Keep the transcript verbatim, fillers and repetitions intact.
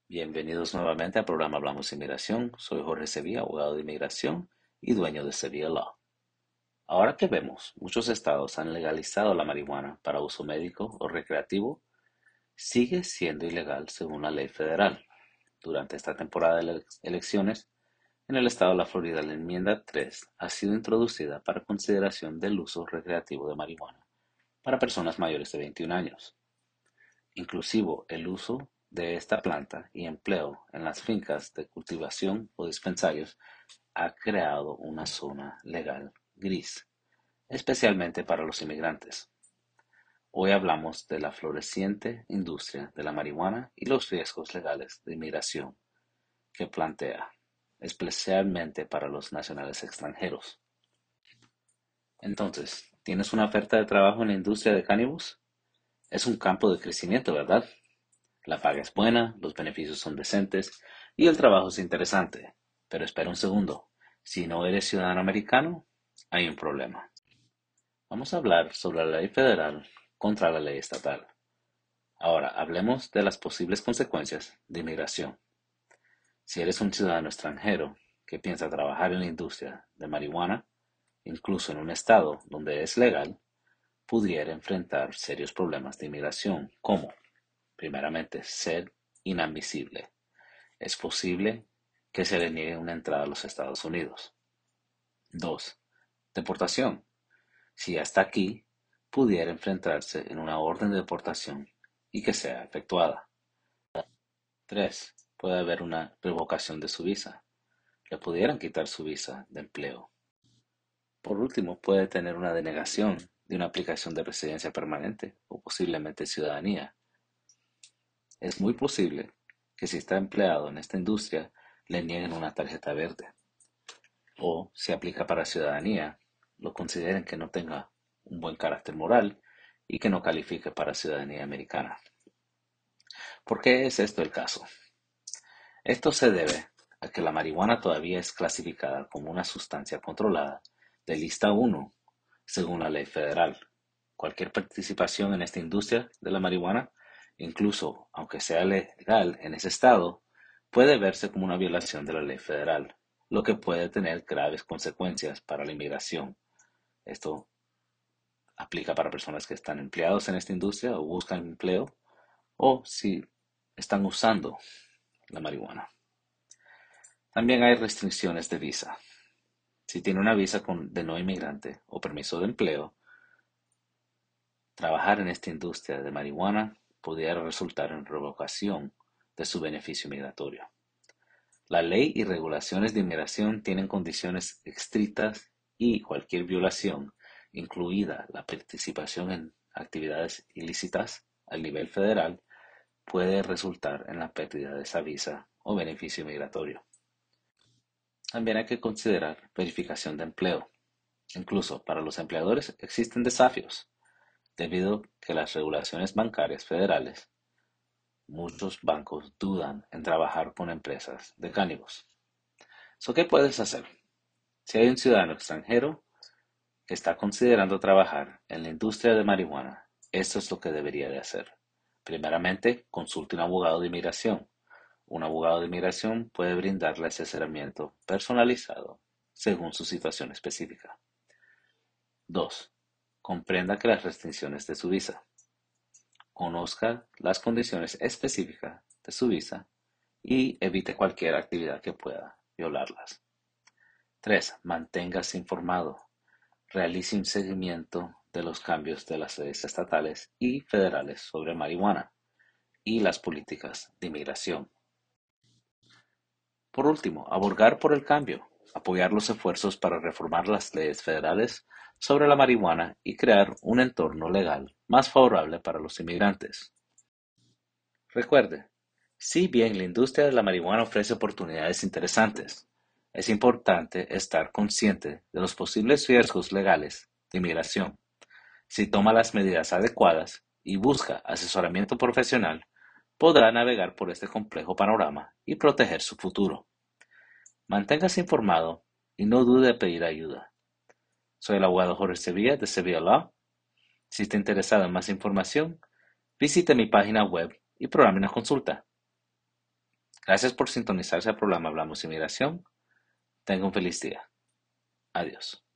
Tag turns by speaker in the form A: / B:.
A: Bienvenidos nuevamente al programa Hablamos Inmigración. Soy Jorge Sevilla, abogado de inmigración y dueño de Sevilla Law. Ahora que vemos, muchos estados han legalizado la marihuana para uso médico o recreativo, sigue siendo ilegal según la ley federal. Durante esta temporada de ele- elecciones, en el estado de la Florida, la enmienda tres ha sido introducida para consideración del uso recreativo de marihuana para personas mayores de veintiún años. Inclusive el uso de esta planta y empleo en las fincas de cultivación o dispensarios ha creado una zona legal gris, especialmente para los inmigrantes. Hoy hablamos de la floreciente industria de la marihuana y los riesgos legales de inmigración que plantea, especialmente para los nacionales extranjeros. Entonces, ¿tienes una oferta de trabajo en la industria de cannabis? Es un campo de crecimiento, ¿verdad? La paga es buena, los beneficios son decentes y el trabajo es interesante. Pero espera un segundo. Si no eres ciudadano americano, hay un problema. Vamos a hablar sobre la ley federal contra la ley estatal. Ahora, hablemos de las posibles consecuencias de inmigración. Si eres un ciudadano extranjero que piensa trabajar en la industria de marihuana, incluso en un estado donde es legal, pudiera enfrentar serios problemas de inmigración, como, primeramente, ser inadmisible. Es posible que se le niegue una entrada a los Estados Unidos. Dos. Deportación. Si ya está aquí, pudiera enfrentarse en una orden de deportación y que sea efectuada. Tres. Puede haber una revocación de su visa. Le pudieran quitar su visa de empleo. Por último, puede tener una denegación de una aplicación de residencia permanente o posiblemente ciudadanía. Es muy posible que si está empleado en esta industria le nieguen una tarjeta verde. O si aplica para ciudadanía, lo consideren que no tenga un buen carácter moral y que no califique para ciudadanía americana. ¿Por qué es esto el caso? Esto se debe a que la marihuana todavía es clasificada como una sustancia controlada de lista uno, según la ley federal. Cualquier participación en esta industria de la marihuana, incluso aunque sea legal en ese estado, puede verse como una violación de la ley federal, lo que puede tener graves consecuencias para la inmigración. Esto aplica para personas que están empleados en esta industria o buscan empleo, o si están usando la marihuana. También hay restricciones de visa. Si tiene una visa con, de no inmigrante o permiso de empleo, trabajar en esta industria de marihuana pudiera resultar en revocación de su beneficio migratorio. La ley y regulaciones de inmigración tienen condiciones estrictas y cualquier violación, incluida la participación en actividades ilícitas al nivel federal, puede resultar en la pérdida de esa visa o beneficio migratorio. También hay que considerar verificación de empleo. Incluso para los empleadores existen desafíos, debido a que las regulaciones bancarias federales, muchos bancos dudan en trabajar con empresas de cannabis. So, ¿qué puedes hacer? Si hay un ciudadano extranjero que está considerando trabajar en la industria de marihuana, esto es lo que debería de hacer. Primeramente, consulte un abogado de inmigración. Un abogado de inmigración puede brindarle asesoramiento personalizado según su situación específica. Dos. Comprenda que las restricciones de su visa. Conozca las condiciones específicas de su visa y evite cualquier actividad que pueda violarlas. Tres. Manténgase informado. Realice un seguimiento de los cambios de las leyes estatales y federales sobre marihuana y las políticas de inmigración. Por último, abogar por el cambio, apoyar los esfuerzos para reformar las leyes federales sobre la marihuana y crear un entorno legal más favorable para los inmigrantes. Recuerde, si bien la industria de la marihuana ofrece oportunidades interesantes, es importante estar consciente de los posibles riesgos legales de inmigración. Si toma las medidas adecuadas y busca asesoramiento profesional, podrá navegar por este complejo panorama y proteger su futuro. Manténgase informado y no dude en pedir ayuda. Soy el abogado Jorge Sevilla de Sevilla Law. Si está interesado en más información, visite mi página web y programe una consulta. Gracias por sintonizarse al programa Hablamos Inmigración. Tenga un feliz día. Adiós.